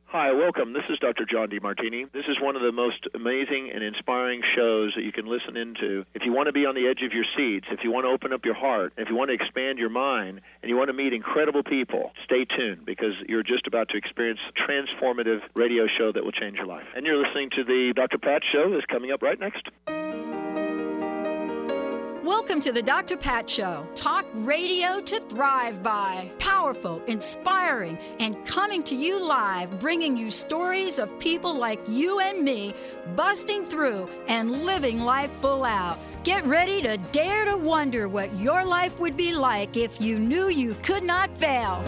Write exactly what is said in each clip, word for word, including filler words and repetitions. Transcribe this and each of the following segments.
Hi, welcome. This is Doctor John DeMartini. This is one of the most amazing and inspiring shows that you can listen into. If you want to be on the edge of your seats, if you want to open up your heart, if you want to expand your mind, and you want to meet incredible people, stay tuned because you're just about to experience a transformative radio show that will change your life. And you're listening to the Doctor Pat Show that's coming up right next. Welcome to the Doctor Pat Show. Talk radio to thrive by. Powerful, inspiring, and coming to you live, bringing you stories of people like you and me, busting through and living life full out. Get ready to dare to wonder what your life would be like if you knew you could not fail.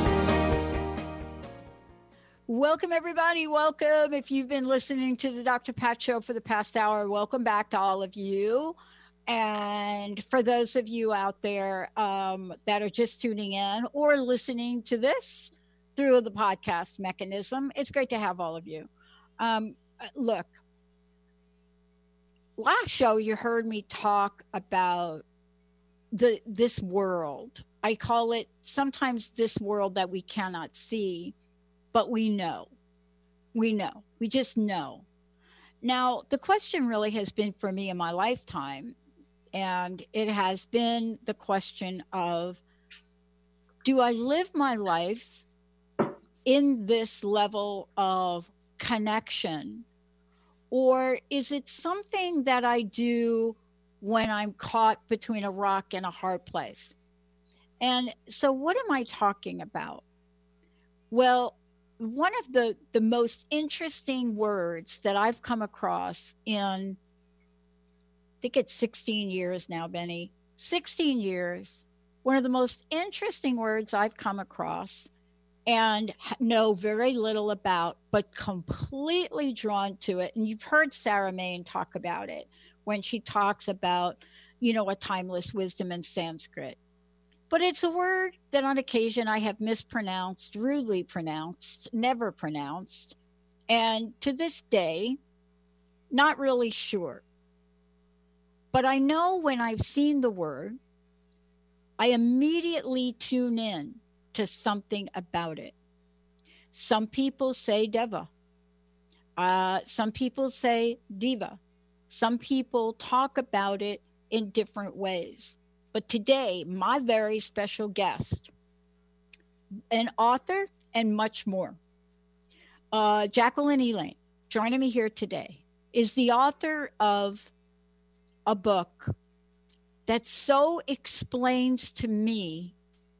Welcome, everybody. Welcome. If you've been listening to the Doctor Pat Show for the past hour, welcome back to all of you. And for those of you out there um, that are just tuning in or listening to this through the podcast mechanism, it's great to have all of you. Um, look, last show you heard me talk about the this world. I call it sometimes this world that we cannot see, but we know. We know. We just know. Now, the question really has been for me in my lifetime, and it has been the question of, do I live my life in this level of connection, or is it something that I do when I'm caught between a rock and a hard place? And so what am I talking about? Well, one of the, the most interesting words that I've come across in I think it's sixteen years now, Benny, sixteen years. One of the most interesting words I've come across and know very little about, but completely drawn to it. And you've heard Sarah Main talk about it when she talks about, you know, a timeless wisdom in Sanskrit. But it's a word that on occasion I have mispronounced, rudely pronounced, never pronounced. And to this day, not really sure. But I know when I've seen the word, I immediately tune in to something about it. Some people say deva. Uh, some people say diva. Some people talk about it in different ways. But today, my very special guest, an author and much more, uh, Jacqueline Elaine, joining me here today, is the author of a book that so explains to me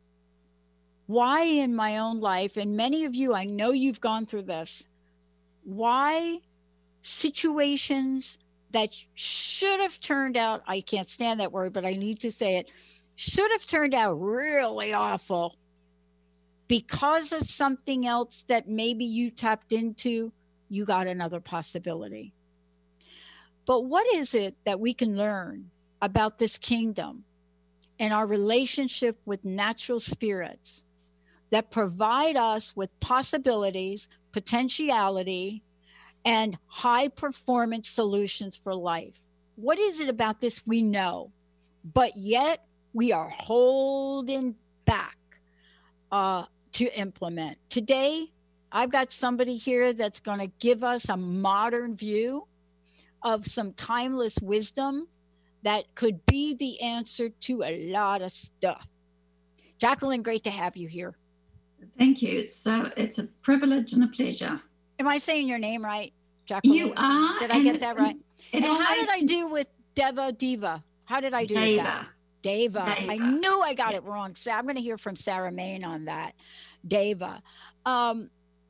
why in my own life, and many of you, I know you've gone through this, why situations that should have turned out, I can't stand that word, but I need to say it, should have turned out really awful because of something else that maybe you tapped into, you got another possibility. But what is it that we can learn about this kingdom and our relationship with natural spirits that provide us with possibilities, potentiality, and high performance solutions for life? What is it about this we know, but yet we are holding back uh, to implement? Today, I've got somebody here that's going to give us a modern view of some timeless wisdom that could be the answer to a lot of stuff. Jacqueline, great to have you here. Thank you. It's uh, it's a privilege and a pleasure. Am I saying your name right, Jacqueline? You are. Did I get that right? And, and how did I do with Deva Diva? How did I do Deva. with that? Deva. Deva. I knew I got yeah. it wrong. So I'm going to hear from Sarah Main on that. Deva. Um,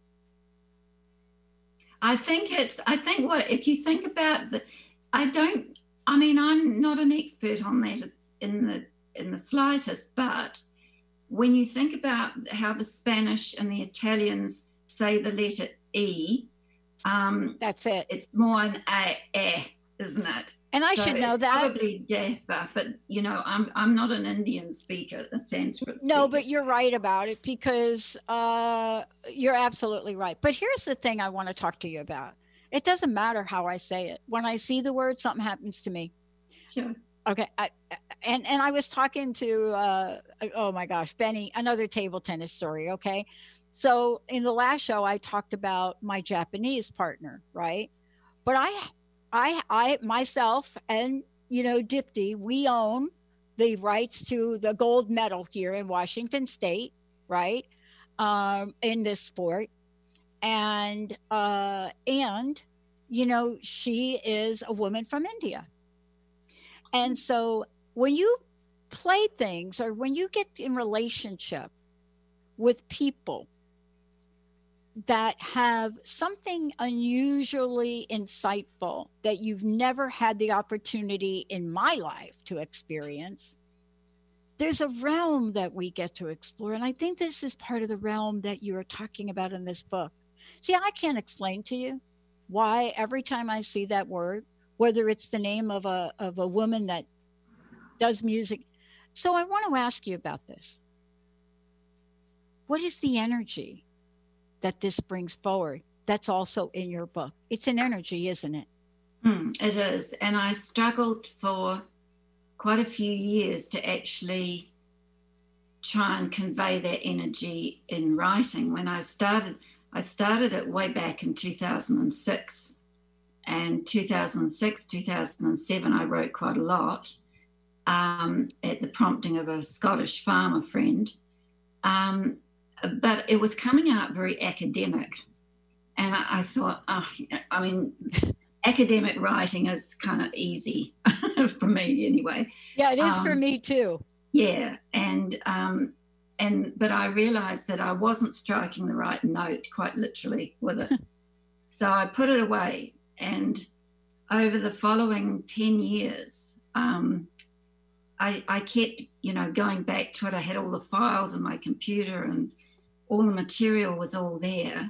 I think it's, I think what, if you think about the, I don't, I mean, I'm not an expert on that in the, in the slightest, but when you think about how the Spanish and the Italians say the letter E, um, that's it. It's more an A, a isn't it? And I so should know that. Probably Deva, but you know, I'm I'm not an Indian speaker, a Sanskrit speaker. No, but you're right about it because uh, you're absolutely right. But here's the thing I want to talk to you about. It doesn't matter how I say it. When I see the word, something happens to me. Sure. Okay. I, and, and I was talking to, uh, oh my gosh, Benny, another table tennis story. Okay. So in the last show, I talked about my Japanese partner, right? But I, I, I myself and, you know, Dipti, we own the rights to the gold medal here in Washington State, right? Um, in this sport. And, uh, and, you know, she is a woman from India. And so when you play things or when you get in relationship with people that have something unusually insightful that you've never had the opportunity in my life to experience, there's a realm that we get to explore. And I think this is part of the realm that you're talking about in this book. See, I can't explain to you why every time I see that word, whether it's the name of a of a woman that does music. So I want to ask you about this. What is the energy that this brings forward that's also in your book? It's an energy, isn't it? Mm, it is. And I struggled for quite a few years to actually try and convey that energy in writing. When I started, I started it way back in two thousand six. And two thousand six, two thousand seven, I wrote quite a lot um, at the prompting of a Scottish farmer friend. Um, but it was coming out very academic. And I, I thought, oh, I mean, academic writing is kind of easy for me anyway. Yeah, it is um, for me too. Yeah. And, um, and, but I realized that I wasn't striking the right note, quite literally, with it. So I put it away. And over the following ten years, um, I, I kept, you know, going back to it. I had all the files on my computer and all the material was all there.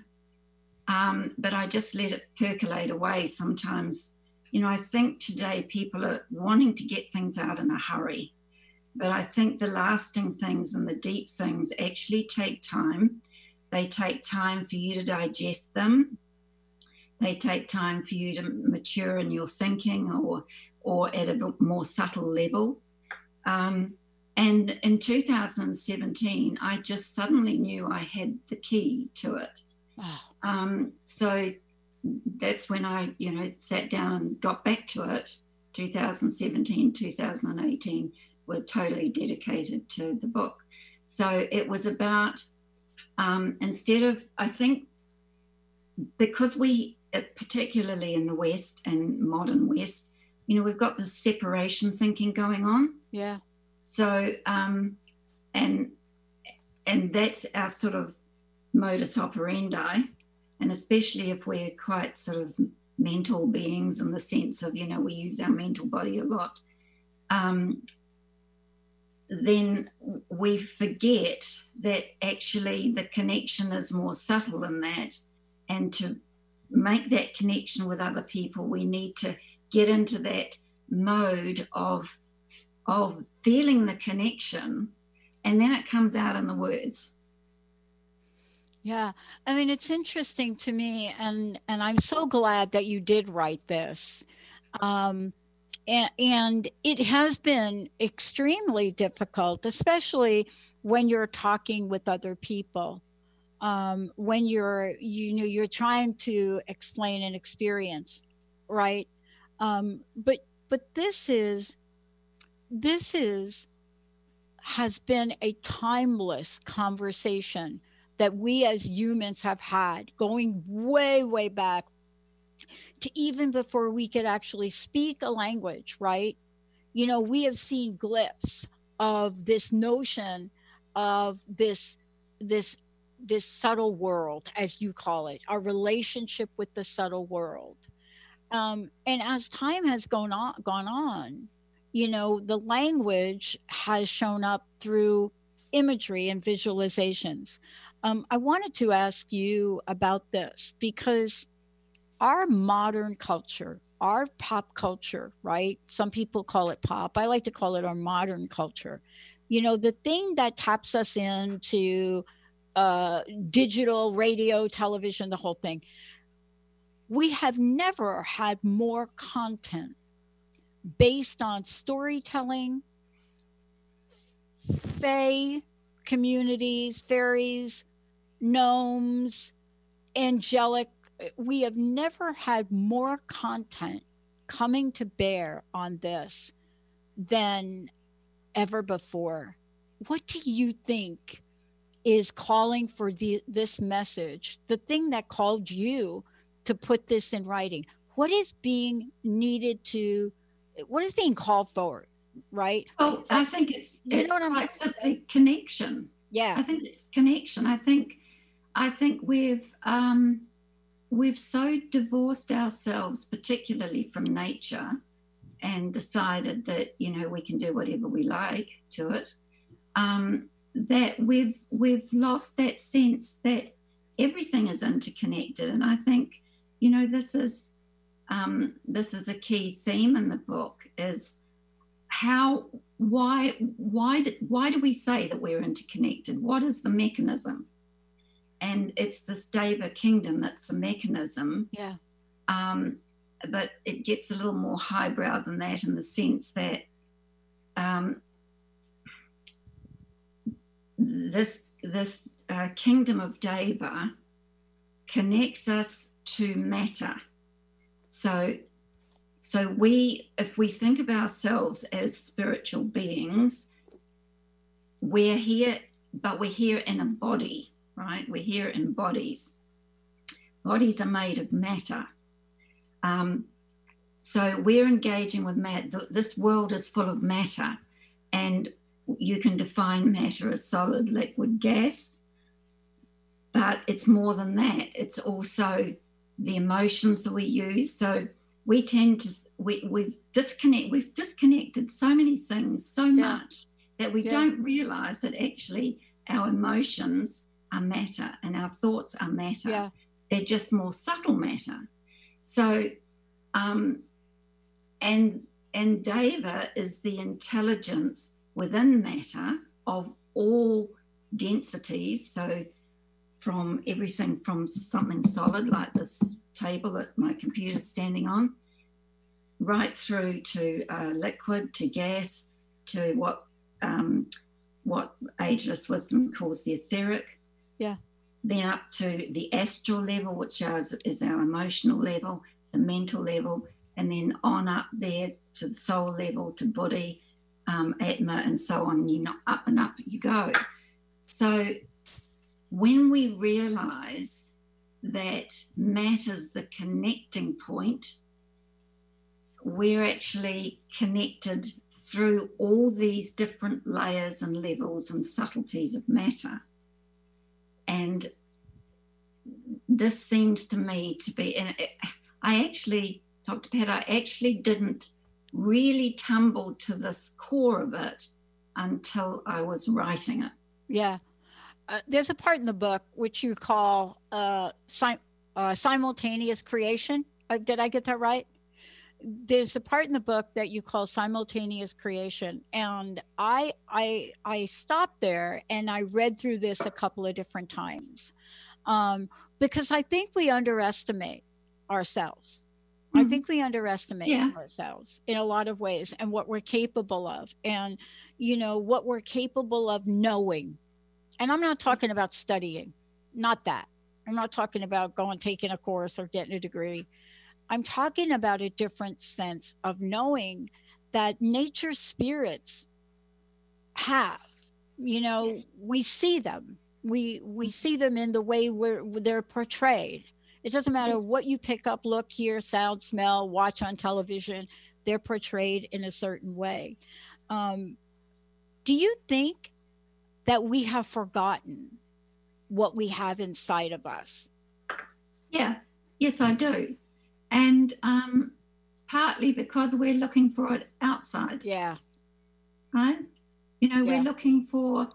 Um, but I just let it percolate away sometimes. You know, I think today people are wanting to get things out in a hurry. But I think the lasting things and the deep things actually take time. They take time for you to digest them. They take time for you to mature in your thinking or or at a more subtle level. Um, and in two thousand seventeen, I just suddenly knew I had the key to it. Oh. Um, so that's when I, you know, sat down and got back to it. two thousand seventeen, two thousand eighteen were totally dedicated to the book. So it was about, um, instead of, I think, because we, particularly in the West and modern West, you know, we've got this separation thinking going on. Yeah. So, um, and and that's our sort of modus operandi, and especially if we're quite sort of mental beings in the sense of, you know, we use our mental body a lot, um, then we forget that actually the connection is more subtle than that, and to make that connection with other people, we need to get into that mode of of feeling the connection, and then it comes out in the words. Yeah, I mean, it's interesting to me, and and I'm so glad that you did write this, um, and, and it has been extremely difficult, especially when you're talking with other people. Um, when you're, you know, you're trying to explain an experience, right? Um, but but this is this is has been a timeless conversation that we as humans have had, going way, way back to even before we could actually speak a language, right? You know, we have seen glimpses of this notion of this this this subtle world, as you call it, our relationship with the subtle world. Um, and as time has gone on, gone on, you know, the language has shown up through imagery and visualizations. Um, I wanted to ask you about this because our modern culture, our pop culture, right? Some people call it pop. I like to call it our modern culture. You know, the thing that taps us into uh, digital, radio, television, the whole thing. We have never had more content based on storytelling, fae communities, fairies, gnomes, angelic. We have never had more content coming to bear on this than ever before. What do you think is calling for the, this message, the thing that called you to put this in writing? What is being needed to, what is being called for, right? Well, I think it's, You know it's what I'm quite talking simply connection. Yeah. I think it's connection. I think, I think we've, um, we've so divorced ourselves, particularly from nature, and decided that, you know, we can do whatever we like to it, um, that we've we've lost that sense that everything is interconnected. And I think, you know, this is um, this is a key theme in the book, is how why why do, why do we say that we're interconnected? What is the mechanism? And it's this Deva kingdom that's the mechanism. Yeah. Um, but it gets a little more highbrow than that, in the sense that um, this this uh, kingdom of Deva connects us to matter. So, so we, if we think of ourselves as spiritual beings, we're here, but we're here in a body. Right? We're here in bodies. Bodies are made of matter. Um, so we're engaging with matter. This world is full of matter, and you can define matter as solid, liquid, gas, but it's more than that. It's also the emotions that we use. So we tend to, we, we've disconnect, we've disconnected so many things so Yeah. much that we Yeah. don't realize that actually our emotions are matter and our thoughts are matter. Yeah. They're just more subtle matter. So, um, and and Deva is the intelligence within matter of all densities. So, from everything from something solid like this table that my computer's standing on, right through to uh, liquid, to gas, to what um, what Ageless Wisdom calls the etheric. Yeah. Then up to the astral level, which is, is our emotional level, the mental level, and then on up there to the soul level, to Buddhi, um, Atma, and so on. You know, up and up you go. So when we realize that matter's the connecting point, we're actually connected through all these different layers and levels and subtleties of matter. And this seems to me to be, and I actually, Doctor Pat, I actually didn't really tumble to this core of it until I was writing it. Yeah. Uh, there's a part in the book which you call uh, sim- uh, simultaneous creation. Uh, did I get that right? There's a part in the book that you call simultaneous creation, and I I I stopped there and I read through this a couple of different times, um, because I think we underestimate ourselves. Mm-hmm. I think we underestimate yeah. ourselves in a lot of ways, and what we're capable of, and you know what we're capable of knowing. And I'm not talking about studying, not that. I'm not talking about going taking a course or getting a degree. I'm talking about a different sense of knowing that nature spirits have, you know, yes. we see them. We we see them in the way where they're portrayed. It doesn't matter yes. what you pick up, look, hear, sound, smell, watch on television. They're portrayed in a certain way. Um, do you think that we have forgotten what we have inside of us? Yeah, yes, I do. And um, partly because we're looking for it outside. Yeah. Right? You know, yeah. we're looking for,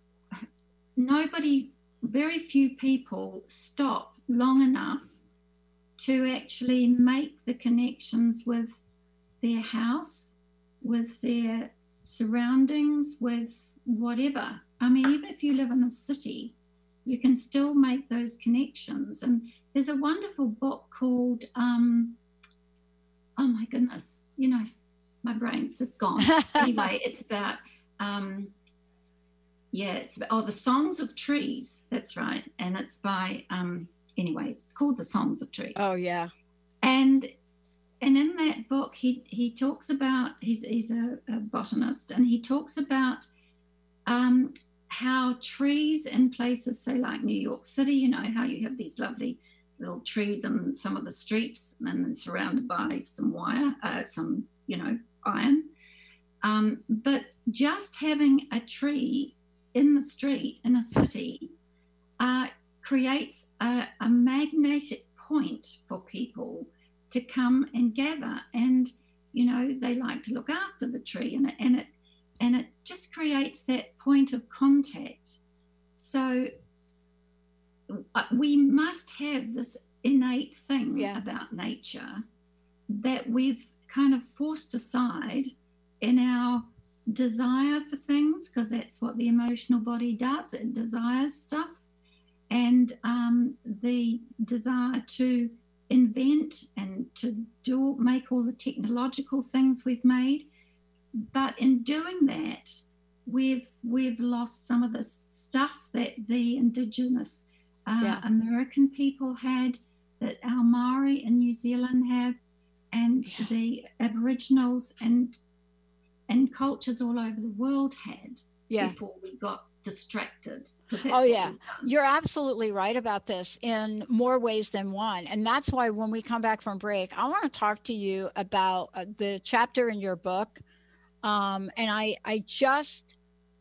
nobody, very few people stop long enough to actually make the connections with their house, with their surroundings, with whatever. I mean, even if you live in a city, you can still make those connections. And there's a wonderful book called, um, oh my goodness, you know, my brain's just gone. Anyway, it's about, um, yeah, it's about, oh, The Songs of Trees. That's right. And it's by, um, anyway, it's called The Songs of Trees. Oh, yeah. And and in that book, he he talks about, he's, he's a, a botanist, and he talks about um, how trees in places, say like New York City, you know, how you have these lovely little trees in some of the streets and then surrounded by some wire, uh, some, you know, iron. Um, but just having a tree in the street in a city uh, creates a, a magnetic point for people to come and gather. And, you know, they like to look after the tree, and it, and it, and it just creates that point of contact. So uh, we must have this innate thing yeah. about nature that we've kind of forced aside in our desire for things, because that's what the emotional body does. It desires stuff. And um, the desire to invent and to do make all the technological things we've made. But in doing that, we've we've lost some of the stuff that the indigenous uh, yeah. American people had, that our Maori in New Zealand had, and yeah. the Aboriginals and and cultures all over the world had yeah. before we got distracted. Oh yeah, you're absolutely right about this in more ways than one. And that's why when we come back from break, I want to talk to you about uh, the chapter in your book. Um, and I, I just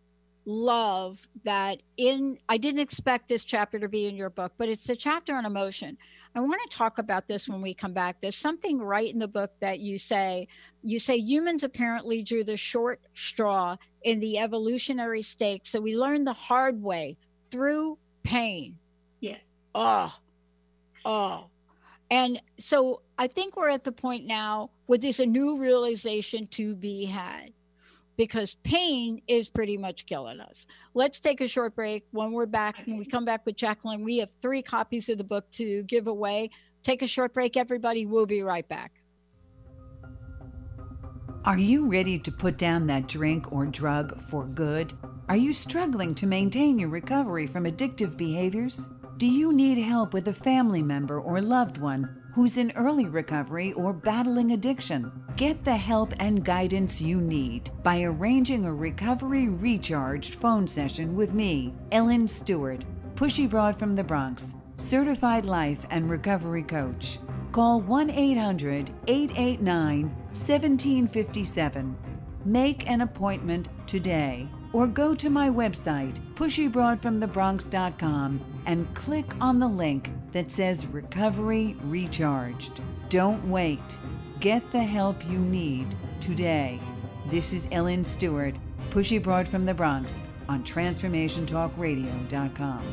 love that in, I didn't expect this chapter to be in your book, but it's the chapter on emotion. I want to talk about this when we come back. There's something right in the book that you say, you say humans apparently drew the short straw in the evolutionary stake. So we learned the hard way through pain. Yeah. Oh, oh. And so I think we're at the point now where there's a new realization to be had, because pain is pretty much killing us. Let's take a short break. When we're back, when we come back with Jacqueline, we have three copies of the book to give away. Take a short break, everybody. We'll be right back. Are you ready to put down that drink or drug for good? Are you struggling to maintain your recovery from addictive behaviors? Do you need help with a family member or loved one who's in early recovery or battling addiction? Get the help and guidance you need by arranging a Recovery Recharged phone session with me, Ellen Stewart, Pushy Broad from the Bronx, certified life and recovery coach. Call one eight hundred, eight eight nine, one seven five seven. Make an appointment today, or go to my website, pushy broad from the bronx dot com, and click on the link that says Recovery Recharged. Don't wait. Get the help you need today. This is Ellen Stewart, Pushy Broad from the Bronx, on transformation talk radio dot com.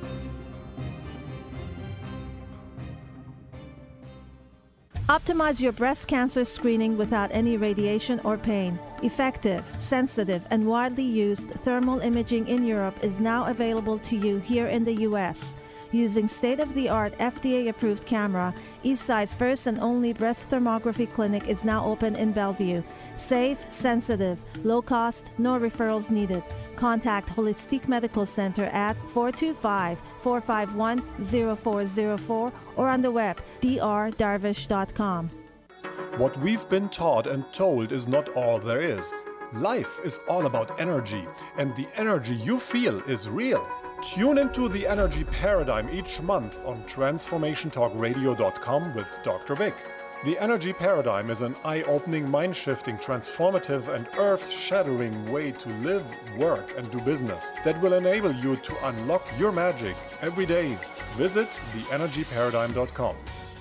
Optimize your breast cancer screening without any radiation or pain. Effective, sensitive, and widely used thermal imaging in Europe is now available to you here in the U S. Using state-of-the-art F D A-approved camera, Eastside's first and only breast thermography clinic is now open in Bellevue. Safe, sensitive, low cost, no referrals needed. Contact Holistic Medical Center at four two five, four five one, zero four zero four or on the web, d r darvish dot com. What we've been taught and told is not all there is. Life is all about energy, and the energy you feel is real. Tune into the Energy Paradigm each month on transformation talk radio dot com with Doctor Vic. The Energy Paradigm is an eye-opening, mind-shifting, transformative, and earth-shattering way to live, work, and do business that will enable you to unlock your magic every day. Visit the energy paradigm dot com.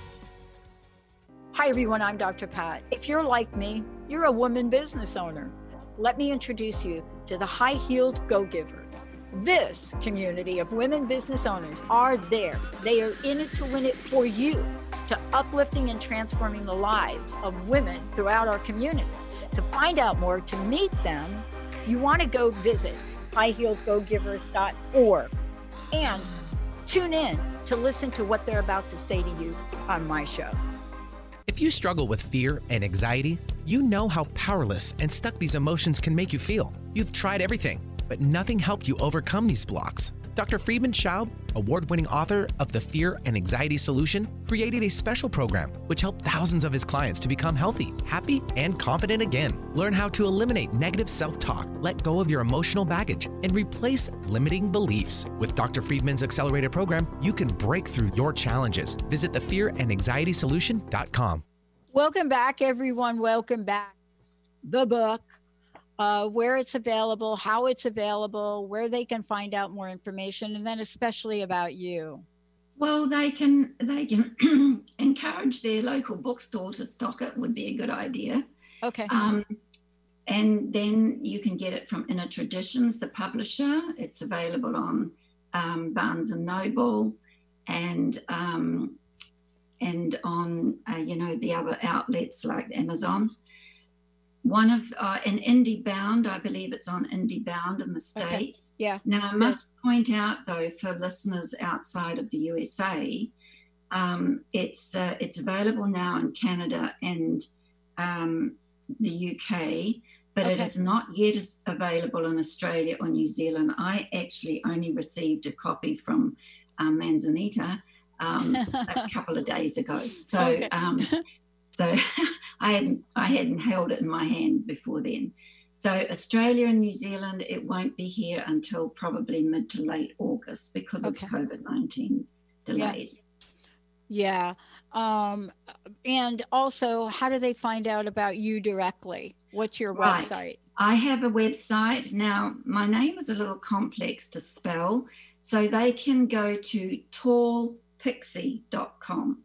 Hi, everyone. I'm Doctor Pat. If you're like me, you're a woman business owner. Let me introduce you to the High-Heeled Go-Givers. This community of women business owners are there. They are in it to win it for you, to uplifting and transforming the lives of women throughout our community. To find out more, to meet them, you want to go visit high heeled go givers dot org and tune in to listen to what they're about to say to you on my show. If you struggle with fear and anxiety, you know how powerless and stuck these emotions can make you feel. You've tried everything, but nothing helped you overcome these blocks. Doctor Friedemann Schaub, award-winning author of The Fear and Anxiety Solution, created a special program which helped thousands of his clients to become healthy, happy, and confident again. Learn how to eliminate negative self-talk, let go of your emotional baggage, and replace limiting beliefs. With Doctor Friedman's accelerated program, you can break through your challenges. Visit the fear and anxiety solution dot com. Welcome back, everyone. Welcome back. The book. Uh, where it's available, how it's available, where they can find out more information, and then especially about you. Well, they can they can encourage their local bookstore to stock it, would be a good idea. Okay. Um, and then you can get it from Inner Traditions, the publisher. It's available on um, Barnes and Noble, and um, and on uh, you know the other outlets like Amazon. One of, uh, an IndieBound, I believe it's on IndieBound in the States. Okay. Yeah. Now, I must Good. point out, though, for listeners outside of the U S A, um, it's uh, it's available now in Canada and um, the U K, but okay. it is not yet available in Australia or New Zealand. I actually only received a copy from um, Manzanita um, a couple of days ago. So, okay. um, so I hadn't I hadn't held it in my hand before then. So Australia and New Zealand, it won't be here until probably mid to late August because okay. of COVID nineteen delays. Yeah. yeah. Um, and also, how do they find out about you directly? What's your right. website? I have a website. Now, my name is a little complex to spell, so they can go to tall pixie dot com.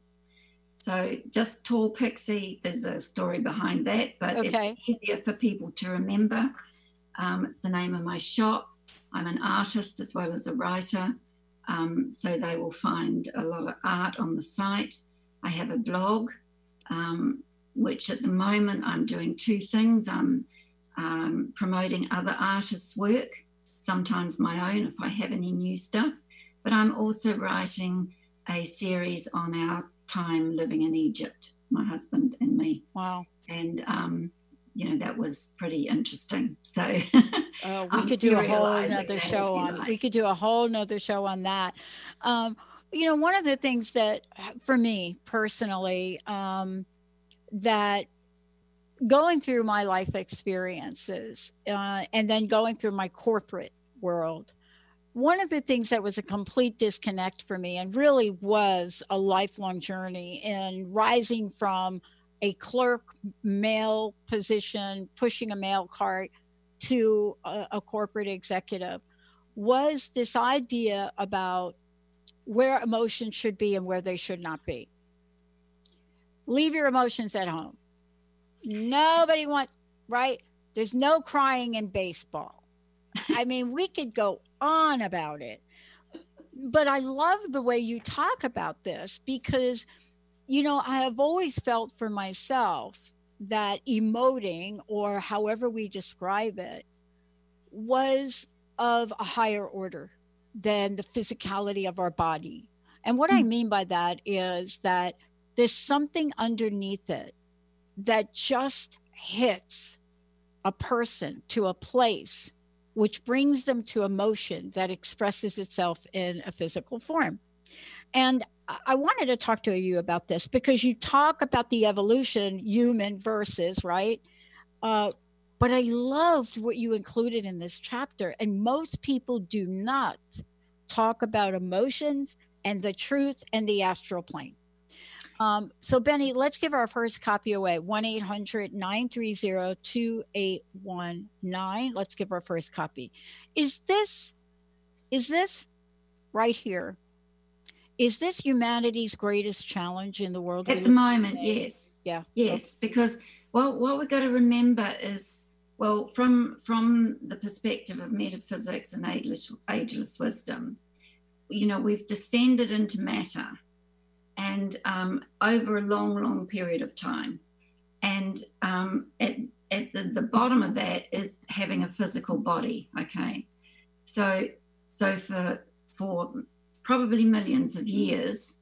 So just Tall Pixie, there's a story behind that, but okay. it's easier for people to remember. Um, it's the name of my shop. I'm an artist as well as a writer, um, so they will find a lot of art on the site. I have a blog, um, which at the moment I'm doing two things. I'm um, promoting other artists' work, sometimes my own if I have any new stuff, but I'm also writing a series on our time living in Egypt, my husband and me. Wow. And, um, you know, that was pretty interesting. So uh, we could do a whole nother show on, like. we could do a whole nother show on that. Um, you know, one of the things that for me personally, um, that going through my life experiences uh, and then going through my corporate world, one of the things that was a complete disconnect for me and really was a lifelong journey in rising from a clerk male position, pushing a mail cart to a, a corporate executive was this idea about where emotions should be and where they should not be. Leave your emotions at home. Nobody wants, right? There's no crying in baseball. I mean, we could go on about it, but I love the way you talk about this because, you know, I have always felt for myself that emoting, or however we describe it, was of a higher order than the physicality of our body. And what mm-hmm. I mean by that is that there's something underneath it that just hits a person to a place which brings them to emotion that expresses itself in a physical form. And I wanted to talk to you about this because you talk about the evolution, human versus, right? Uh, but I loved what you included in this chapter. And most people do not talk about emotions and the truth and the astral plane. Um, so Benny, let's give our first copy away. one eight hundred nine three zero two eight one nine. Let's give our first copy. Is this, is this right here? Is this humanity's greatest challenge in the world? At the moment, yes. Yeah. Yes, because well, what we've got to remember is, well, from from the perspective of metaphysics and ageless, ageless wisdom, you know, we've descended into matter. And um, over a long, long period of time. And um, at, at the, the bottom of that is having a physical body, okay? So so for for probably millions of years,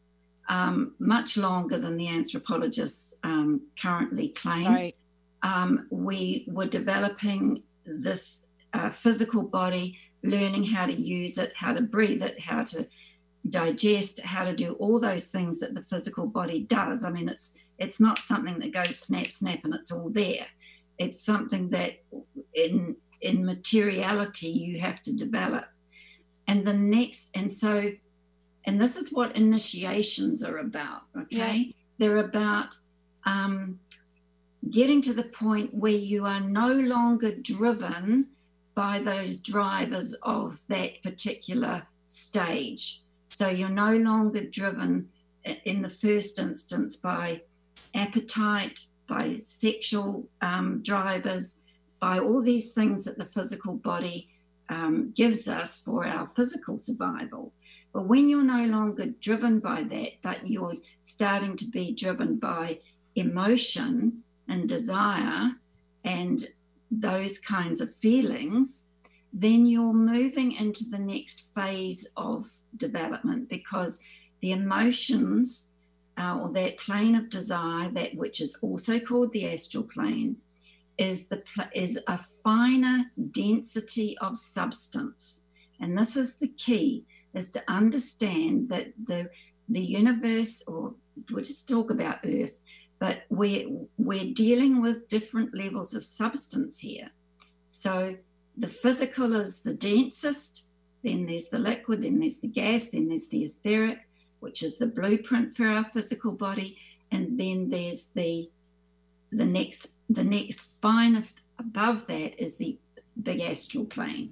um, much longer than the anthropologists um, currently claim. Right. Um, we were developing this uh, physical body, learning how to use it, how to breathe it, how to digest, how to do all those things that the physical body does. I mean, it's it's not something that goes snap, snap, and it's all there. It's something that in in materiality you have to develop. And the next, and so, and this is what initiations are about, okay? Yeah. They're about um, getting to the point where you are no longer driven by those drivers of that particular stage. So you're no longer driven in the first instance by appetite, by sexual um, drivers, by all these things that the physical body um, gives us for our physical survival. But when you're no longer driven by that, but you're starting to be driven by emotion and desire and those kinds of feelings, then you're moving into the next phase of development, because the emotions uh, or that plane of desire, that which is also called the astral plane, is the is a finer density of substance. And this is the key, is to understand that the the universe, or we'll just talk about Earth, but we're we're dealing with different levels of substance here. So the physical is the densest, then there's the liquid, then there's the gas, then there's the etheric, which is the blueprint for our physical body, and then there's the the next the next finest above that is the big astral plane.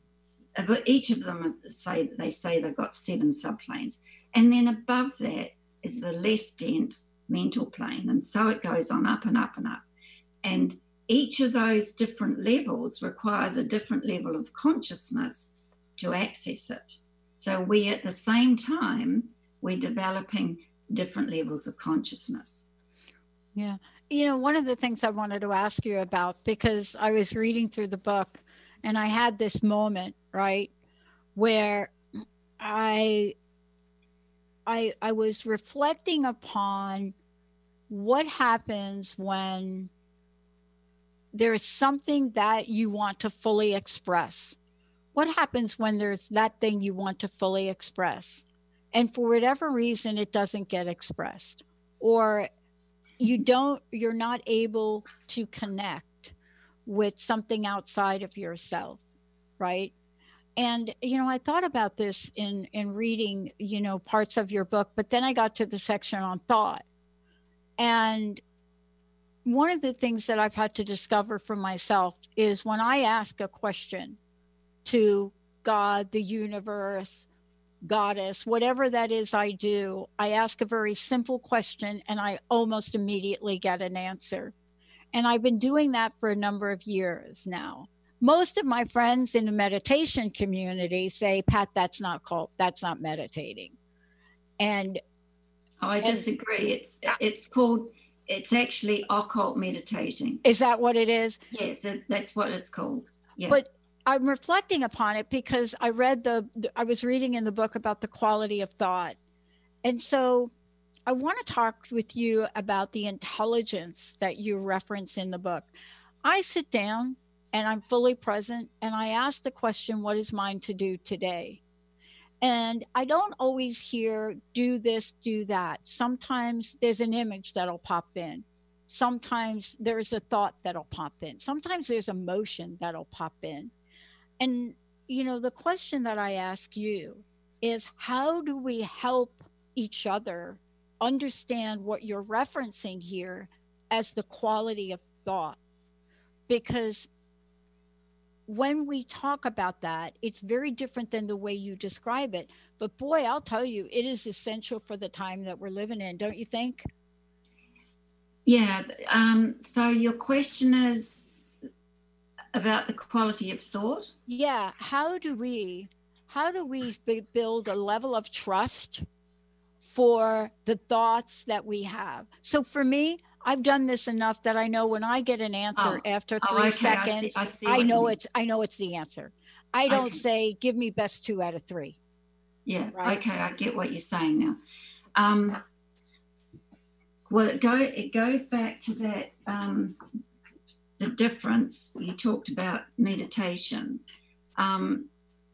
But each of them say they say they've got seven subplanes, and then above that is the less dense mental plane, and so it goes on up and up and up. And each of those different levels requires a different level of consciousness to access it. So we, at the same time, we're developing different levels of consciousness. Yeah. You know, one of the things I wanted to ask you about, because I was reading through the book and I had this moment, right, where I I I was reflecting upon what happens when there is something that you want to fully express. What happens when there's that thing you want to fully express, and for whatever reason it doesn't get expressed, or you don't, you're not able to connect with something outside of yourself, right? And, you know, I thought about this in, in reading, you know, parts of your book, but then I got to the section on thought. And one of the things that I've had to discover for myself is when I ask a question to God, the universe, goddess, whatever that is I do, I ask a very simple question and I almost immediately get an answer. And I've been doing that for a number of years now. Most of my friends in the meditation community say, Pat, that's not called, that's not meditating. And oh, I disagree. It's it's called, it's actually occult meditating. Is that what it is? Yes, it, that's what it's called. Yeah. But I'm reflecting upon it because I read the, I was reading in the book about the quality of thought. And so I want to talk with you about the intelligence that you reference in the book. I sit down and I'm fully present and I ask the question, what is mine to do today? And I don't always hear, do this, do that. Sometimes there's an image that'll pop in. Sometimes there's a thought that'll pop in. Sometimes there's emotion that'll pop in. And, you know, the question that I ask you is, how do we help each other understand what you're referencing here as the quality of thought? Because when we talk about that, it's very different than the way you describe it. But boy, I'll tell you, it is essential for the time that we're living in, don't you think? Yeah. Um, so your question is about the quality of thought? Yeah. How do we, how do we b- build a level of trust for the thoughts that we have? So for me, I've done this enough that I know when I get an answer oh. after oh, three okay. seconds, I, see, I, see I know it's, I know it's the answer. I don't okay. say, give me best two out of three. Yeah. Right? Okay. I get what you're saying now. Um, well, it go it goes back to that um, the difference you talked about meditation. Um,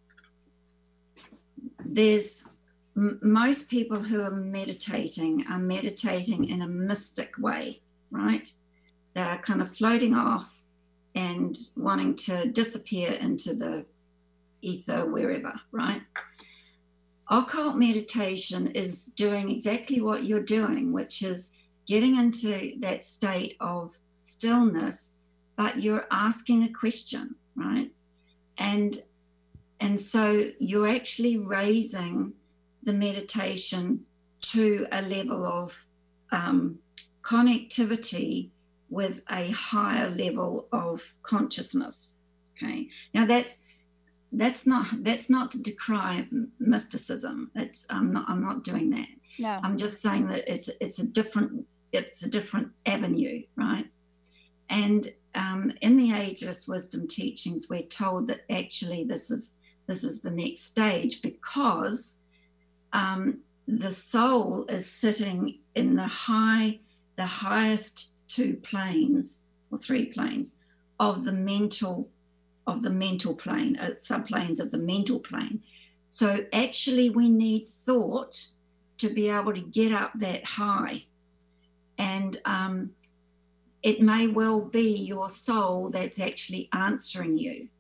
there's m- most people who are meditating are meditating in a mystic way, right? They're kind of floating off and wanting to disappear into the ether, wherever, right? Occult meditation is doing exactly what you're doing, which is getting into that state of stillness, but you're asking a question, right? And and so you're actually raising the meditation to a level of um, connectivity with a higher level of consciousness. Okay, now that's that's not that's not to decry mysticism. It's I'm not I'm not doing that. No. I'm just saying that it's it's a different it's a different avenue, right? And um, in the Ageless Wisdom teachings, we're told that actually this is this is the next stage, because um, the soul is sitting in the high the highest two planes or three planes of the mental of the mental plane, uh, subplanes of the mental plane. So actually we need thought to be able to get up that high. And um, it may well be your soul that's actually answering you.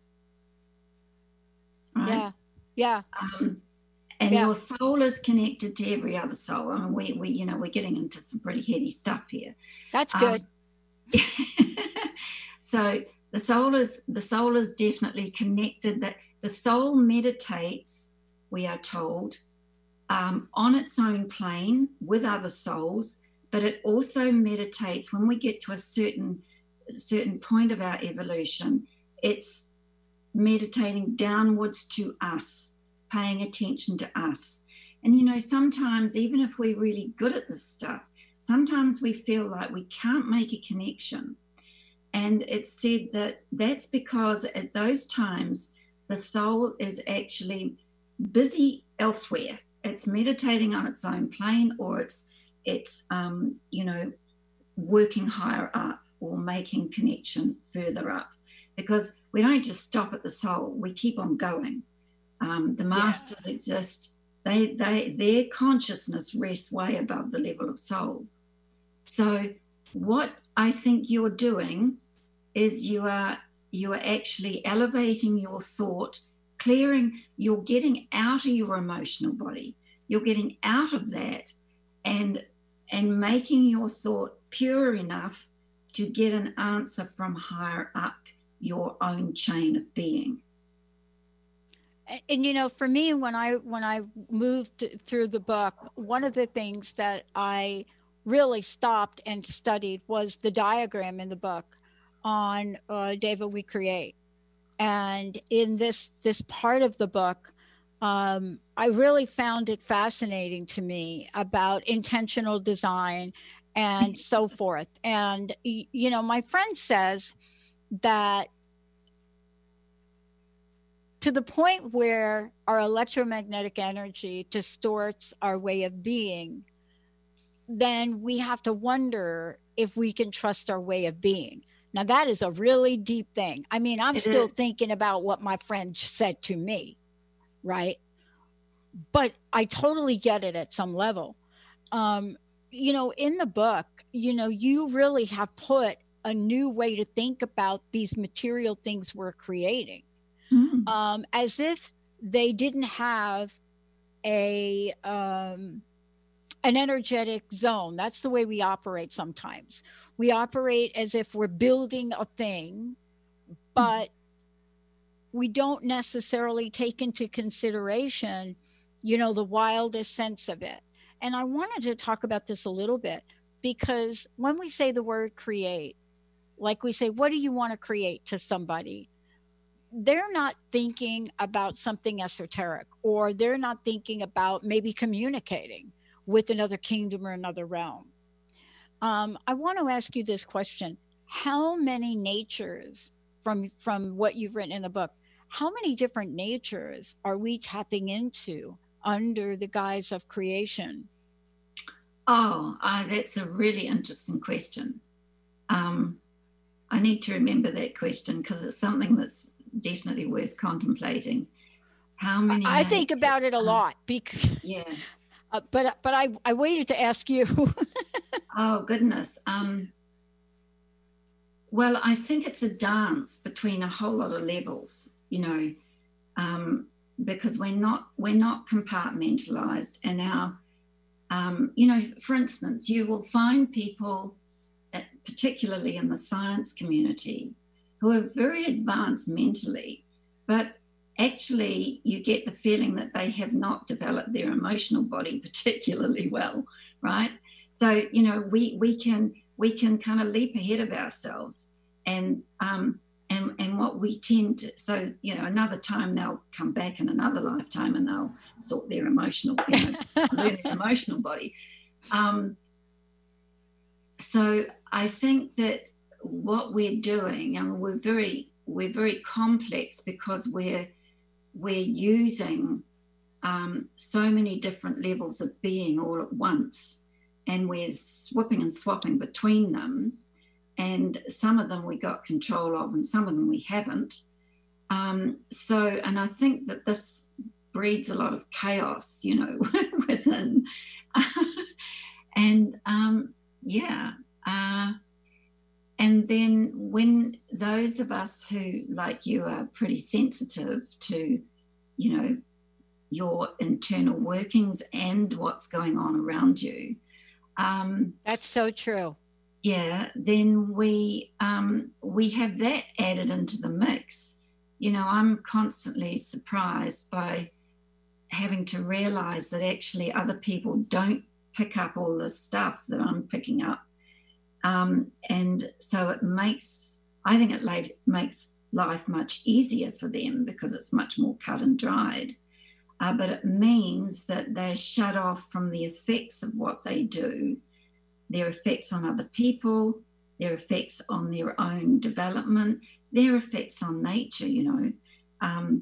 Right? Yeah, yeah. Um, and Yeah. your soul is connected to every other soul. I mean, we, we, you know, we're getting into some pretty heady stuff here. That's good. Um, so the soul is the soul is definitely connected. That the soul meditates, we are told, um, on its own plane with other souls, but it also meditates when we get to a certain a certain point of our evolution. It's meditating downwards to us, paying attention to us. And you know, sometimes even if we're really good at this stuff, sometimes we feel like we can't make a connection. And it's said that that's because at those times, the soul is actually busy elsewhere. It's meditating on its own plane, or it's, it's um, you know, working higher up or making connection further up. Because we don't just stop at the soul, we keep on going. Um, the masters yeah. exist. They, they, their consciousness rests way above the level of soul. So what I think you're doing is you are you are actually elevating your thought, clearing, you're getting out of your emotional body, you're getting out of that and and making your thought pure enough to get an answer from higher up your own chain of being. And, and you know, for me, when I when I moved through the book, one of the things that I really stopped and studied was the diagram in the book on uh, David We Create. And in this this part of the book, um, I really found it fascinating to me about intentional design and so forth. And, you know, my friend says that to the point where our electromagnetic energy distorts our way of being, then we have to wonder if we can trust our way of being. Now, that is a really deep thing. I mean, I'm It still is. thinking about what my friend said to me, right? But I totally get it at some level. Um, you know, in the book, you know, you really have put a new way to think about these material things we're creating, Mm. um, as if they didn't have a um, an energetic zone. That's the way we operate sometimes. We operate as if we're building a thing, but we don't necessarily take into consideration, you know, the wildest sense of it. And I wanted to talk about this a little bit, because when we say the word create, like we say, what do you want to create to somebody? They're not thinking about something esoteric, or they're not thinking about maybe communicating with another kingdom or another realm. Um, I want to ask you this question. How many natures, from, from what you've written in the book, how many different natures are we tapping into under the guise of creation? Oh, uh, that's a really interesting question. Um, I need to remember that question because it's something that's definitely worth contemplating. How many? I think about it a lot because, yeah. Uh, but but I, I waited to ask you. Oh, goodness. Um, well, I think it's a dance between a whole lot of levels, you know, um, because we're not we're not compartmentalized. And our, um, you know, for instance, you will find people, particularly in the science community, who are very advanced mentally, but actually you get the feeling that they have not developed their emotional body particularly well, right? So, you know, we we can we can kind of leap ahead of ourselves, and um, and and what we tend to, so, you know, another time they'll come back in another lifetime and they'll sort their emotional, you know, learn their emotional body. Um, so I think that what we're doing, and we're very we're very complex because we're we're using um, so many different levels of being all at once, and we're swapping and swapping between them, and some of them we got control of and some of them we haven't. Um, so, and I think that this breeds a lot of chaos, you know, within. and um, yeah. Uh, and then when those of us who, like you, are pretty sensitive to, you know, your internal workings and what's going on around you. Um, That's so true. Yeah, then we um, we have that added into the mix. You know, I'm constantly surprised by having to realize that actually other people don't pick up all the stuff that I'm picking up. Um, and so it makes, I think it like, makes life much easier for them because it's much more cut and dried. Uh, but it means that they're shut off from the effects of what they do, their effects on other people, their effects on their own development, their effects on nature, you know. Um,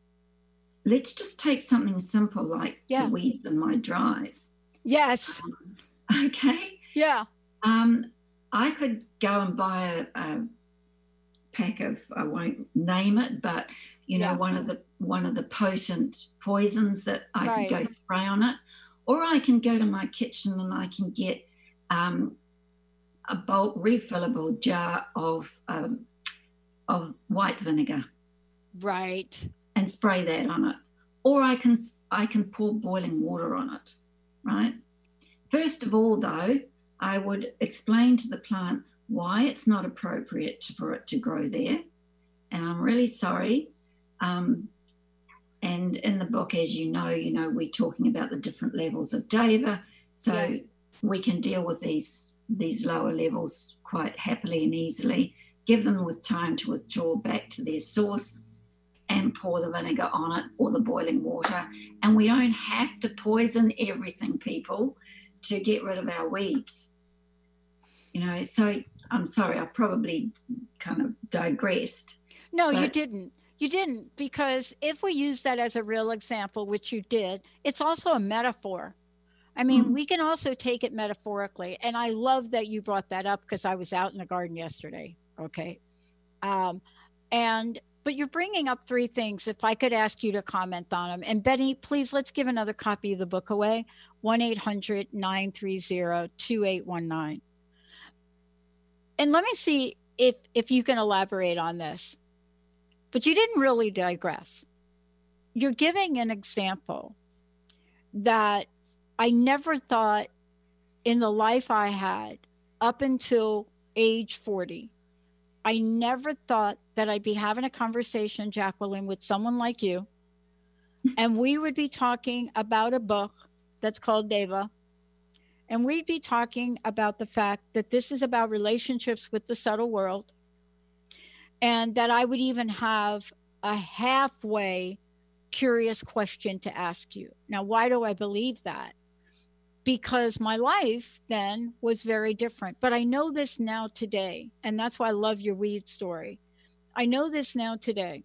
let's just take something simple like yeah. the weeds in my drive. Yes. Um, okay. Yeah. Um, I could go and buy a, a pack of, I won't name it, but you know, yeah. one of the one of the potent poisons that I right. can go spray on it, or I can go to my kitchen and I can get um, a bulk refillable jar of um, of white vinegar, right, and spray that on it, or I can I can pour boiling water on it, right. First of all, though, I would explain to the plant why it's not appropriate for it to grow there. And I'm really sorry. Um, and in the book, as you know, you know, we're talking about the different levels of Deva. So yeah. we can deal with these, these lower levels quite happily and easily, give them with time to withdraw back to their source and pour the vinegar on it or the boiling water. And we don't have to poison everything, people, to get rid of our weeds. You know, so I'm sorry, I've probably kind of digressed. No, but you didn't. You didn't, because if we use that as a real example, which you did, it's also a metaphor. I mean, mm-hmm. we can also take it metaphorically. And I love that you brought that up because I was out in the garden yesterday. Okay. Um, and, but you're bringing up three things. If I could ask you to comment on them. And Benny, please, let's give another copy of the book away. one eight hundred nine three zero two eight one nine. And let me see if, if you can elaborate on this, but you didn't really digress. You're giving an example that I never thought in the life I had up until age forty. I never thought that I'd be having a conversation, Jacqueline, with someone like you, and we would be talking about a book that's called Deva. And we'd be talking about the fact that this is about relationships with the subtle world, and that I would even have a halfway curious question to ask you. Now, why do I believe that? Because my life then was very different. But I know this now today, and that's why I love your weed story. I know this now today.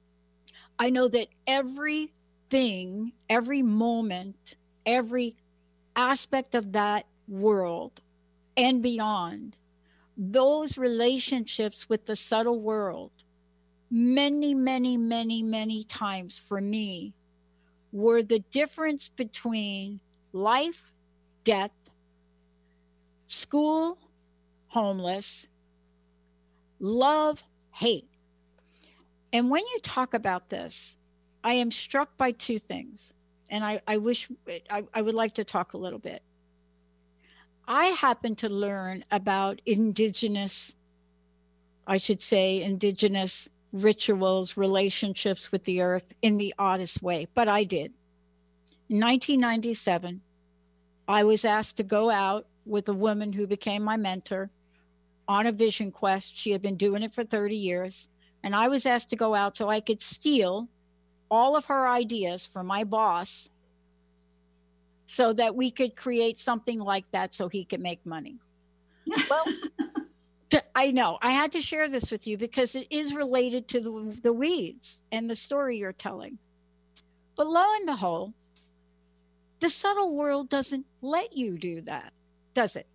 I know that everything, every moment, every aspect of that world and beyond, those relationships with the subtle world, many, many, many, many times for me, were the difference between life, death, school, homeless, love, hate. And when you talk about this, I am struck by two things. And I, I wish I, I would like to talk a little bit. I happened to learn about indigenous, I should say, indigenous rituals, relationships with the earth in the oddest way, but I did. In nineteen ninety-seven, I was asked to go out with a woman who became my mentor on a vision quest. She had been doing it for thirty years. And I was asked to go out so I could steal all of her ideas from my boss so that we could create something like that so he could make money. Well, I know I had to share this with you because it is related to the, the weeds and the story you're telling. But lo and behold, the subtle world doesn't let you do that, does it?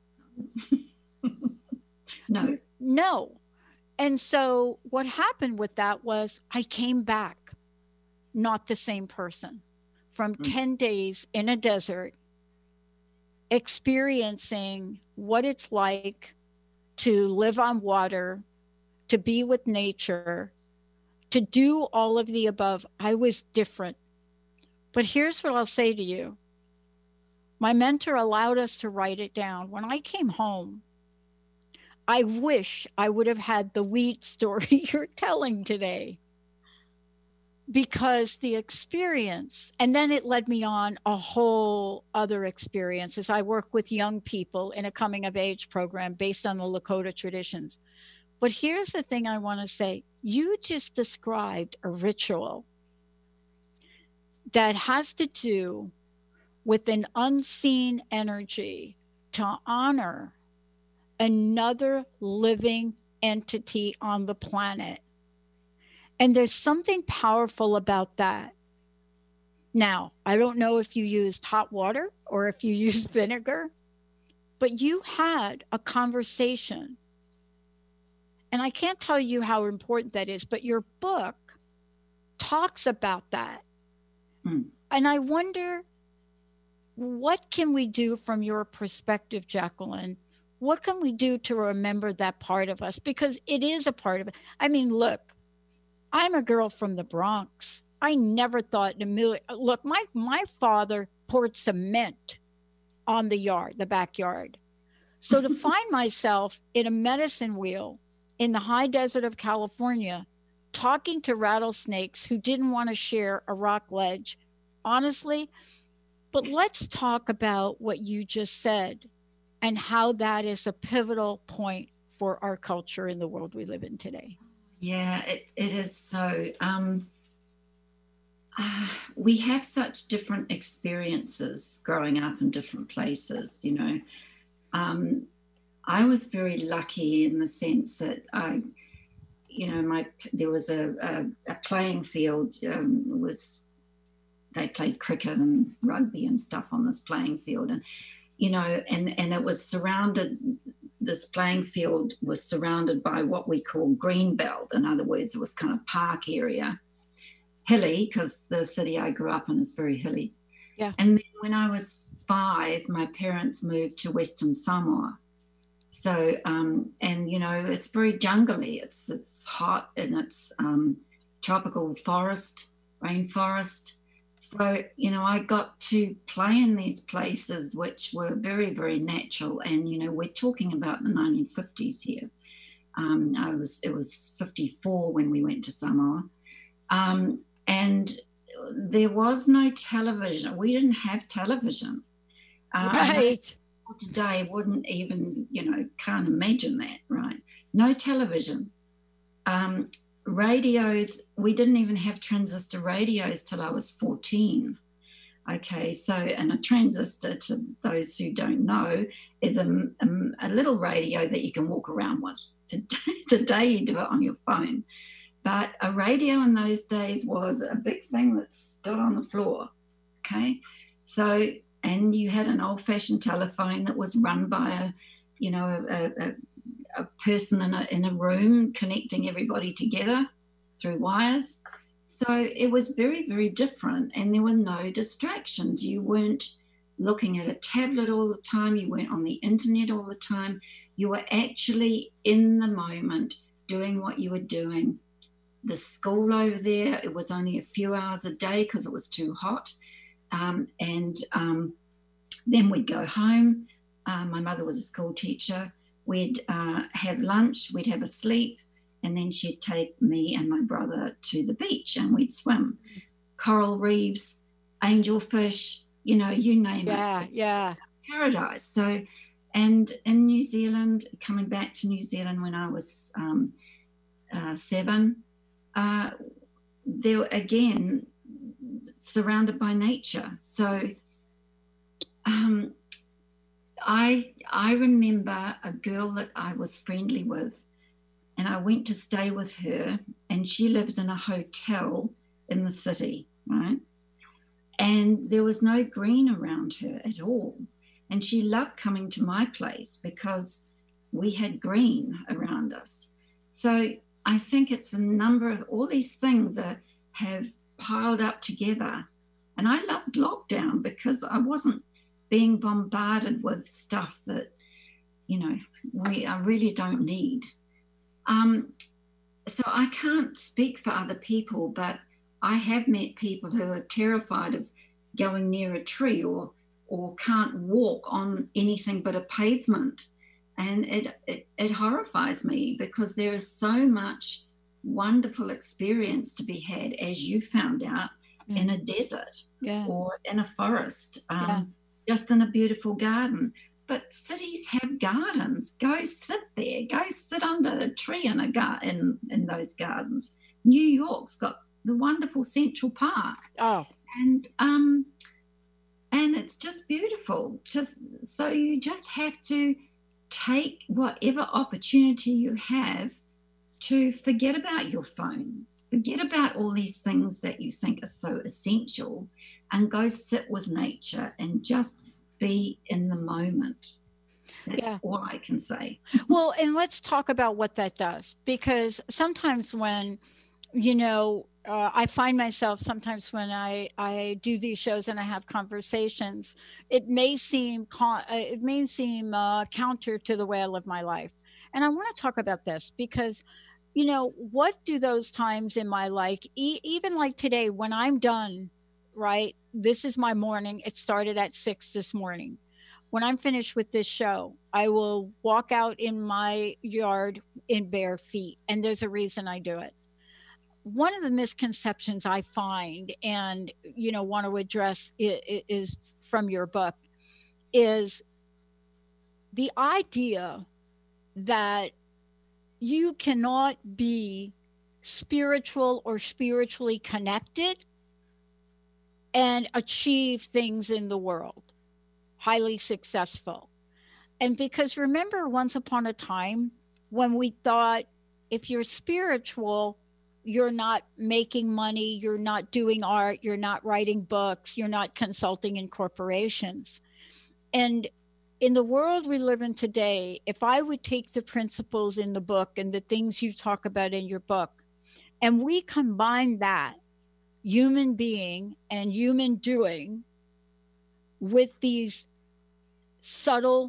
No. No. And so what happened with that was I came back not the same person from mm. ten days in a desert, experiencing what it's like to live on water, to be with nature, to do all of the above. I was different. But here's what I'll say to you. My mentor allowed us to write it down. When I came home, I wish I would have had the wheat story you're telling today, because the experience, and then it led me on a whole other experience as I work with young people in a coming of age program based on the Lakota traditions. But here's the thing I want to say. You just described a ritual that has to do with an unseen energy to honor another living entity on the planet. And there's something powerful about that. Now, I don't know if you used hot water or if you used vinegar, but you had a conversation. And I can't tell you how important that is, but your book talks about that. Hmm. And I wonder, what can we do from your perspective, Jacqueline? What can we do to remember that part of us? Because it is a part of it. I mean, look, I'm a girl from the Bronx. I never thought in a million. Look, my, my father poured cement on the yard, the backyard. So to find myself in a medicine wheel in the high desert of California, talking to rattlesnakes who didn't want to share a rock ledge, honestly. But let's talk about what you just said and how that is a pivotal point for our culture in the world we live in today. Yeah, it, it is so. Um, uh, we have such different experiences growing up in different places, you know. Um, I was very lucky in the sense that I, you know, my there was a, a, a playing field um, was, they played cricket and rugby and stuff on this playing field. And, you know, and, and it was surrounded, this playing field was surrounded by what we call green belt. In other words, it was kind of park area, hilly, because the city I grew up in is very hilly. Yeah. And then when I was five, my parents moved to Western Samoa. So, um, and, you know, it's very jungly. It's, it's hot and it's um, tropical forest, rainforest. So, you know, I got to play in these places which were very, very natural. And, you know, we're talking about the nineteen fifties here. Um, I was, it was fifty-four when we went to Samoa. Um, and there was no television. We didn't have television. Uh, right. Today wouldn't even, you know, can't imagine that, right? No television. Um, radios, we didn't even have transistor radios till I was fourteen. Okay, so, and a transistor, to those who don't know, is a, a, a little radio that you can walk around with. Today, today you do it on your phone. But a radio in those days was a big thing that stood on the floor, okay? So, and you had an old-fashioned telephone that was run by a, you know, a, a, a person in a, in a room connecting everybody together through wires. So it was very, very different, and there were no distractions. You weren't looking at a tablet all the time. You weren't on the internet all the time. You were actually in the moment doing what you were doing. The school over there, it was only a few hours a day because it was too hot. Um, and um, then we'd go home. Uh, my mother was a school teacher. We'd uh, have lunch, we'd have a sleep, and then she'd take me and my brother to the beach and we'd swim. Coral reefs, angelfish, you know, you name Yeah, it. yeah. Paradise. So, and in New Zealand, coming back to New Zealand when I was um, uh, seven, uh, there again, surrounded by nature. So um, I I remember a girl that I was friendly with, and I went to stay with her, and she lived in a hotel in the city, right? And there was no green around her at all. And she loved coming to my place because we had green around us. So I think it's a number of all these things that have piled up together. And I loved lockdown because I wasn't being bombarded with stuff that, you know, we I really don't need. Um, so I can't speak for other people, but I have met people who are terrified of going near a tree or or can't walk on anything but a pavement. And it, it, it horrifies me because there is so much wonderful experience to be had, as you found out, Yeah. in a desert Yeah. or in a forest, um, Yeah. just in a beautiful garden. But cities have gardens. Go sit there. Go sit under a tree in a gar- in, in those gardens. New York's got the wonderful Central Park. Oh, And um, and it's just beautiful. Just so you just have to take whatever opportunity you have to forget about your phone, forget about all these things that you think are so essential, and go sit with nature and just be in the moment. That's Yeah. all I can say. well, and let's talk about what that does, because sometimes when, you know, uh, I find myself sometimes when I, I do these shows and I have conversations, it may seem con- uh, it may seem uh, counter to the way I live my life. And I want to talk about this because, you know, what do those times in my life, e- even like today when I'm done, right? This is my morning. It started at six this morning. When I'm finished with this show, I will walk out in my yard in bare feet. And there's a reason I do it. One of the misconceptions I find and, you know, want to address is, is from your book is the idea that you cannot be spiritual or spiritually connected and achieve things in the world, highly successful. And because remember, once upon a time when we thought if you're spiritual, you're not making money, you're not doing art, you're not writing books, you're not consulting in corporations. And in the world we live in today, if I would take the principles in the book and the things you talk about in your book, and we combine that human being and human doing with these subtle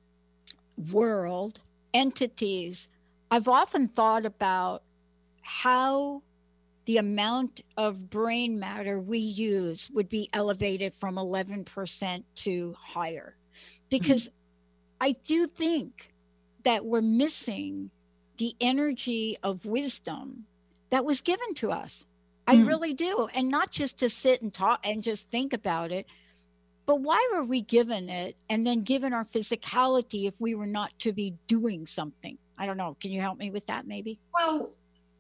world entities, I've often thought about how the amount of brain matter we use would be elevated from eleven percent to higher. Because mm-hmm. I do think that we're missing the energy of wisdom that was given to us. I mm. really do. And not just to sit and talk and just think about it, but why were we given it and then given our physicality if we were not to be doing something? I don't know. Can you help me with that maybe? Well,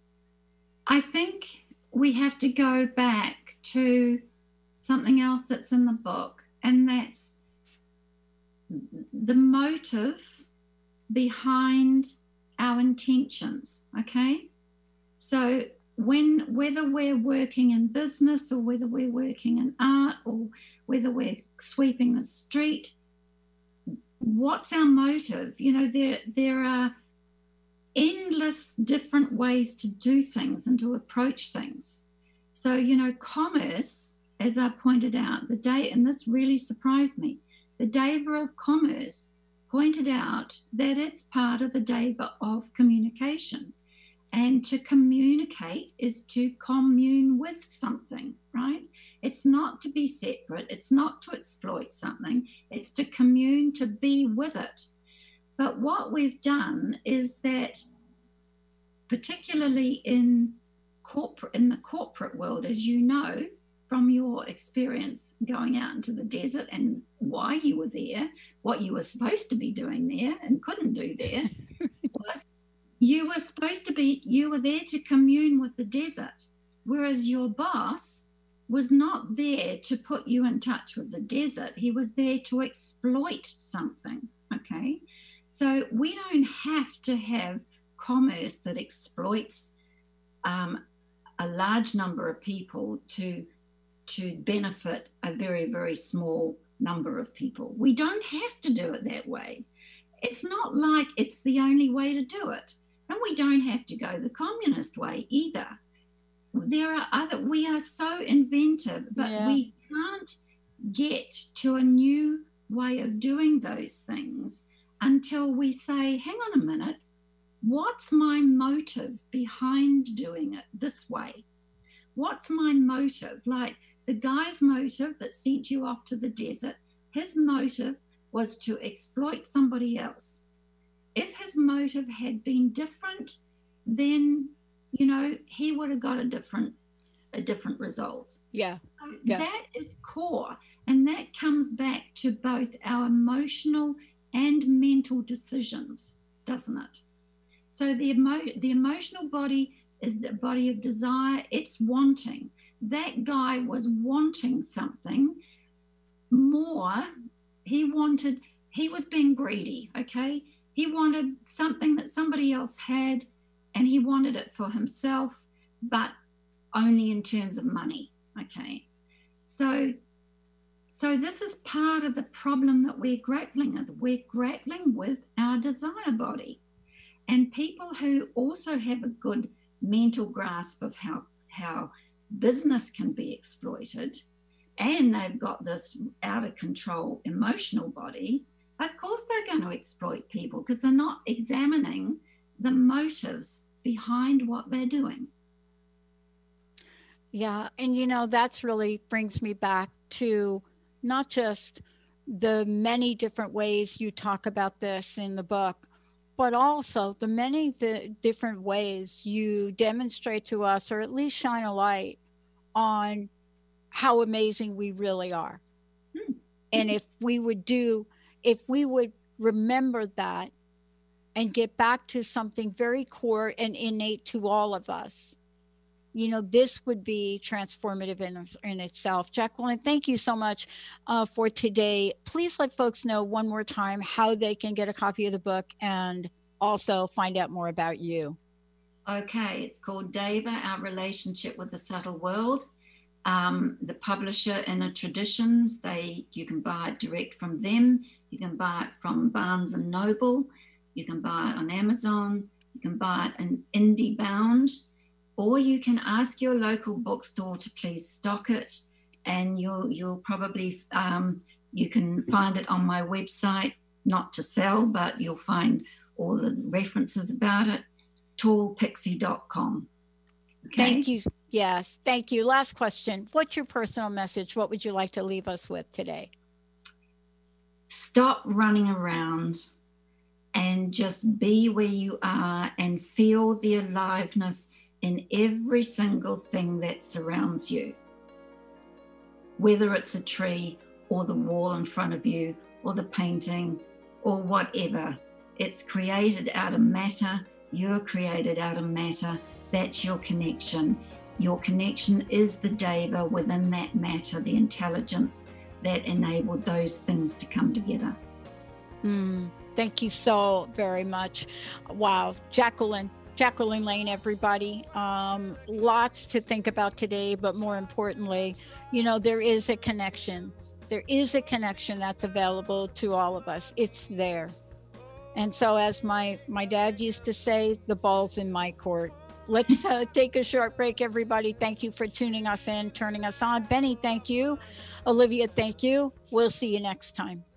I think we have to go back to something else that's in the book, and that's the motive behind our intentions, okay? So when whether we're working in business or whether we're working in art or whether we're sweeping the street, what's our motive? You know, there there are endless different ways to do things and to approach things. So, you know, commerce, as I pointed out, the day, and this really surprised me, the Deva of commerce pointed out that it's part of the Deva of communication. And to communicate is to commune with something, right? It's not to be separate. It's not to exploit something. It's to commune, to be with it. But what we've done is that, particularly in corporate, in the corporate world, as you know, from your experience going out into the desert and why you were there, what you were supposed to be doing there and couldn't do there, was you were supposed to be, you were there to commune with the desert, whereas your boss was not there to put you in touch with the desert. He was there to exploit something, okay? So we don't have to have commerce that exploits um, a large number of people to to benefit a very, very small number of people. We don't have to do it that way. It's not like it's the only way to do it. And we don't have to go the communist way either. There are other, we are so inventive, but Yeah. we can't get to a new way of doing those things until we say, hang on a minute, what's my motive behind doing it this way? What's my motive? Like the guy's motive that sent you off to the desert, his motive was to exploit somebody else. If his motive had been different, then, you know, he would have got a different, a different result. Yeah. So Yeah. that is core. And that comes back to both our emotional and mental decisions, doesn't it? So the emo- the emotional body is the body of desire. It's wanting. That guy was wanting something more. He wanted, he was being greedy, okay? He wanted something that somebody else had, and he wanted it for himself, but only in terms of money, okay? So, so this is part of the problem that we're grappling with. We're grappling with our desire body. And people who also have a good mental grasp of how, how business can be exploited, and they've got this out of control emotional body, of course they're going to exploit people because they're not examining the motives behind what they're doing. Yeah. And, you know, that's really brings me back to not just the many different ways you talk about this in the book, but also the many the different ways you demonstrate to us, or at least shine a light on how amazing we really are. Hmm. And if we would do, if we would remember that and get back to something very core and innate to all of us, you know, this would be transformative in, in itself. Jacqueline, thank you so much uh, for today. Please let folks know one more time how they can get a copy of the book and also find out more about you. Okay, it's called Deva, Our Relationship with the Subtle World. Um, the publisher, Inner Traditions, they you can buy it direct from them. You can buy it from Barnes and Noble. You can buy it on Amazon. You can buy it in IndieBound. Or you can ask your local bookstore to please stock it, and you'll you'll probably um, you can find it on my website, not to sell, but you'll find all the references about it, tall pixie dot com. Okay? Thank you. Yes, thank you. Last question. What's your personal message? What would you like to leave us with today? Stop running around and just be where you are and feel the aliveness in every single thing that surrounds you, whether it's a tree or the wall in front of you or the painting or whatever. It's created out of matter. You're created out of matter. That's your connection. Your connection is the Deva within that matter, the intelligence that enabled those things to come together. Mm, thank you so very much. Wow. Jacqueline, Jacqueline Lane, everybody. Um, lots to think about today, but more importantly, you know, there is a connection. There is a connection that's available to all of us. It's there. And so as my, my dad used to say, the ball's in my court. Let's uh, take a short break, everybody. Thank you for tuning us in, turning us on. Benny, thank you. Olivia, thank you. We'll see you next time.